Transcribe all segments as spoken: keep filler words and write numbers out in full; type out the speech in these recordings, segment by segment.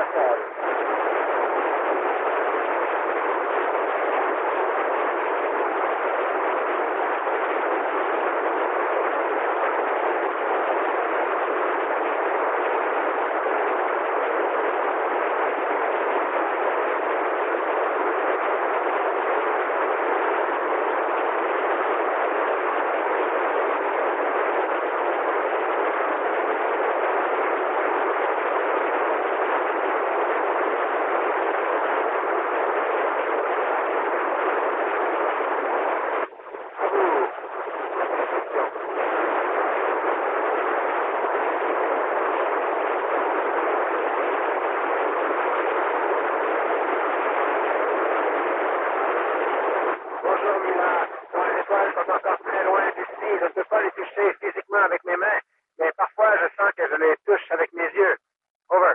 passage. Bonjour Mila, bon, les étoiles sont encore très loin d'ici, je ne peux pas les toucher physiquement avec mes mains, mais parfois je sens que je les touche avec mes yeux. Over.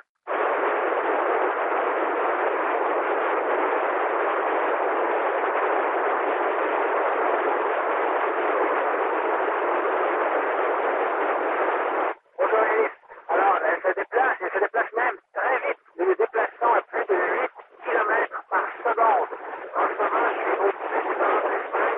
Bonjour Alice, alors elle se déplace, elle se déplace même très vite, nous nous déplaçons à plus de huit kilomètres par seconde. En ce moment, je suis au-dessus du nord de l'Espagne.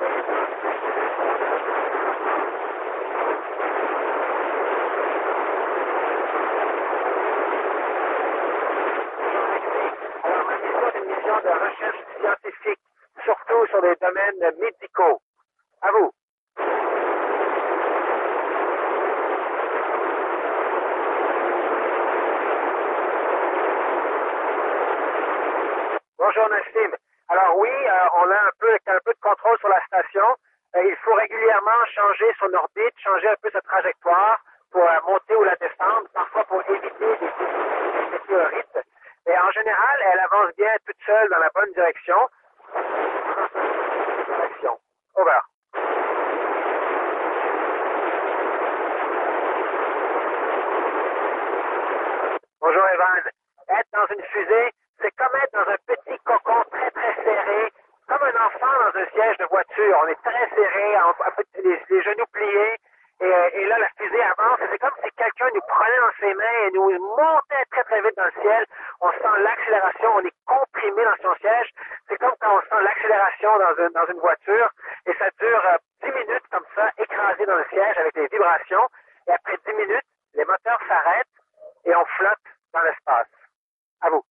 Alors, ma mission est une mission de recherche scientifique, surtout sur des domaines médicaux. À vous. Bonjour Nassim. Alors oui, euh, on a un peu, un peu de contrôle sur la station. Euh, il faut régulièrement changer son orbite, changer un peu sa trajectoire pour euh, monter ou la descendre, parfois pour éviter des, des météorites. Et en général, elle avance bien toute seule dans la bonne direction. Direction. Over. Bonjour Evan. Être dans une fusée, c'est comme être dans un petit cocon très très serré, comme un enfant dans un siège de voiture. On est très serré, en, les, les genoux pliés, et, et là la fusée avance. C'est comme si quelqu'un nous prenait dans ses mains et nous montait très très vite dans le ciel. On sent l'accélération, on est comprimé dans son siège. C'est comme quand on sent l'accélération dans une, dans une voiture, et ça dure euh, dix minutes comme ça, écrasé dans le siège avec des vibrations. Et après dix minutes, les moteurs s'arrêtent et on flotte dans l'espace. À vous.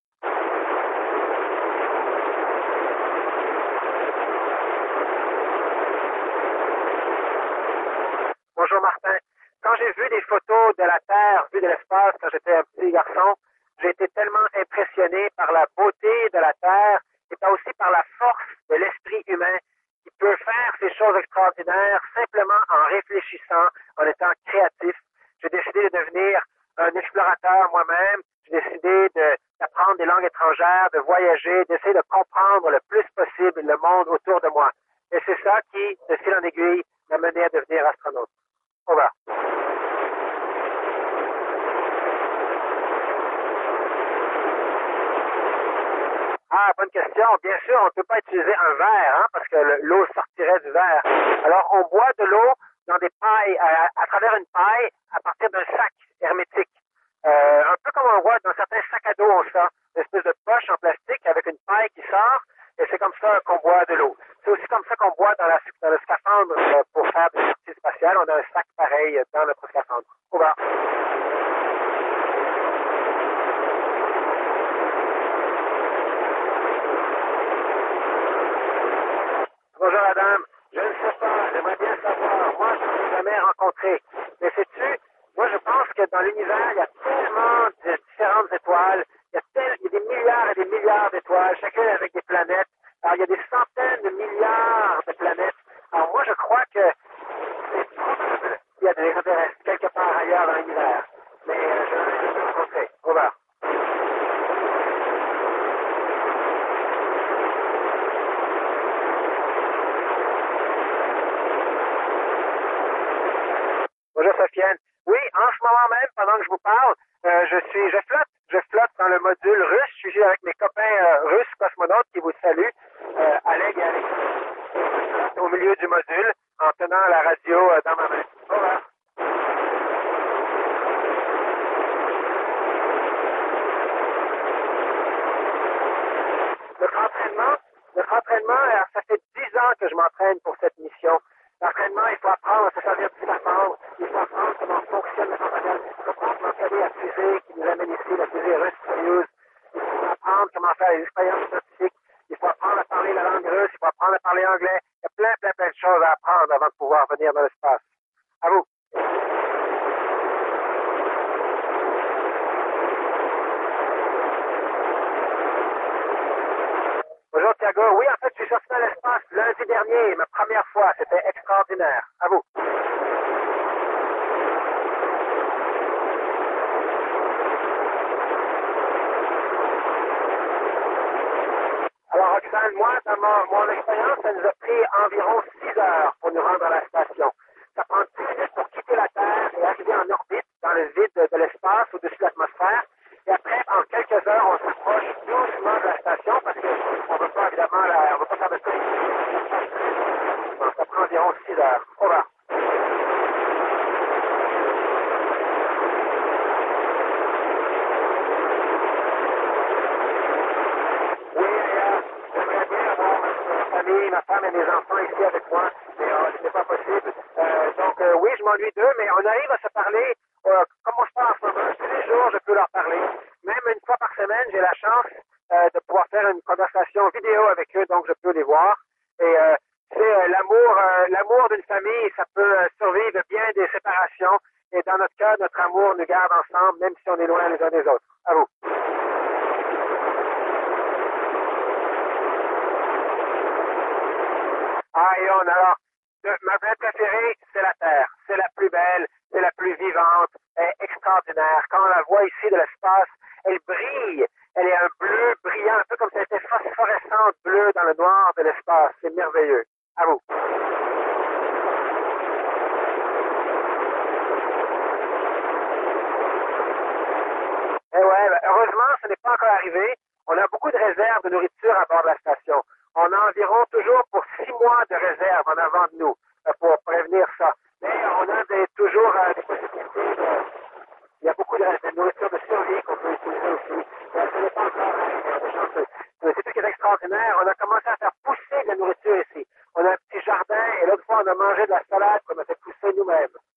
Bonjour Martin. Quand j'ai vu des photos de la Terre, vues de l'espace, quand j'étais un petit garçon, j'ai été tellement impressionné par la beauté de la Terre et aussi par la force de l'esprit humain qui peut faire ces choses extraordinaires simplement en réfléchissant, en étant créatif. J'ai décidé de devenir un explorateur moi-même. J'ai décidé de, d'apprendre des langues étrangères, de voyager, d'essayer de comprendre le plus possible le monde autour de moi. Et c'est ça qui, de fil en aiguille, m'a mené à devenir astronaute. Over. Ah, bonne question. Bien sûr, on ne peut pas utiliser un verre, hein, parce que le, l'eau sortirait du verre. Alors, on boit de l'eau dans des pailles, à, à travers une paille, à partir d'un sac hermétique. Euh, un peu comme on voit dans certains sacs à dos, on sent une espèce de poche en plastique avec une paille qui sort, et c'est comme ça qu'on boit de l'eau. C'est aussi comme ça qu'on boit dans, la, dans le scaphandre euh, pour faire des sorties spatiales. On a un sac pareil dans notre scaphandre. Over. Bonjour madame, je ne sais pas, j'aimerais bien savoir. Moi, je ne l'ai jamais rencontré. Mais sais-tu, moi je pense que dans l'univers, il y a tellement de différentes étoiles. Il y a, tel, il y a des milliards et des milliards d'étoiles, chacune avec des planètes. Alors, il y a des centaines de milliards de planètes. Alors, moi, je crois que c'est probable qu'il y a des extraterrestres quelque part ailleurs dans l'univers. Mais euh, je ne l'ai jamais rencontré. Over. Bonjour Sofiane. Oui, en ce moment même, pendant que je vous parle, euh, je suis, je flotte, je flotte dans le module russe. Je suis avec mes copains euh, russes cosmonautes qui vous saluent, euh, Oleg et Alex, au milieu du module, en tenant la radio euh, dans ma main. Voilà. il faut apprendre à se servir du scaphandre. Il faut apprendre comment fonctionne le centre. Il faut apprendre comment caler la fusée qui nous amène ici, la fusée russe-soyeuse. Il faut apprendre comment faire les expériences scientifiques. Il faut apprendre à parler la langue russe. Il faut apprendre à parler anglais. Il y a plein, plein, plein de choses à apprendre avant de pouvoir venir dans l'espace. À vous. Bonjour Thiago. Oui, en fait, je suis sorti dans l'espace lundi dernier, ma première fois. C'était extraordinaire. À vous. Alors, Roxane, moi, dans mon, mon expérience, ça nous a pris environ six heures pour nous rendre à la station. Ça prend dix minutes pour quitter la Terre et arriver en orbite, dans le vide de, de l'espace, au-dessus de l'atmosphère. Et après, en quelques heures, on s'approche doucement de la station parce qu'on ne veut pas, évidemment, la, on ne veut pas faire de trucs. Donc, ça prend environ six heures. Au revoir. Famille, ma femme et mes enfants ici avec moi, mais euh, ce n'est pas possible. Euh, donc euh, oui, je m'ennuie d'eux, mais on arrive à se parler, euh, comme on se parle en ce moment, tous les jours je peux leur parler. Même une fois par semaine, j'ai la chance euh, de pouvoir faire une conversation vidéo avec eux, donc je peux les voir. Et euh, c'est euh, l'amour, euh, l'amour d'une famille, ça peut euh, survivre bien des séparations. Et dans notre cas, notre amour nous garde ensemble, même si on est loin les uns des autres. À vous. Ah, et on, alors, de, ma planète préférée, c'est la Terre. C'est la plus belle, c'est la plus vivante, elle est extraordinaire. Quand on la voit ici de l'espace, elle brille. Elle est un bleu brillant, un peu comme si elle était phosphorescente bleue dans le noir de l'espace. C'est merveilleux. À vous. Eh ouais, ben, heureusement, ce n'est pas encore arrivé. On a beaucoup de réserves de nourriture à bord de la station. On a environ toujours pour six mois de réserve en avant de nous euh, pour prévenir ça. Mais on a des, toujours euh, des possibilités. De, il y a beaucoup de, de nourriture de survie qu'on peut utiliser aussi. Mais ce n'est pas encore euh, chanceux. Mais c'est tout qui est extraordinaire. On a commencé à faire pousser de la nourriture ici. On a un petit jardin et l'autre fois, on a mangé de la salade qu'on a fait pousser nous-mêmes.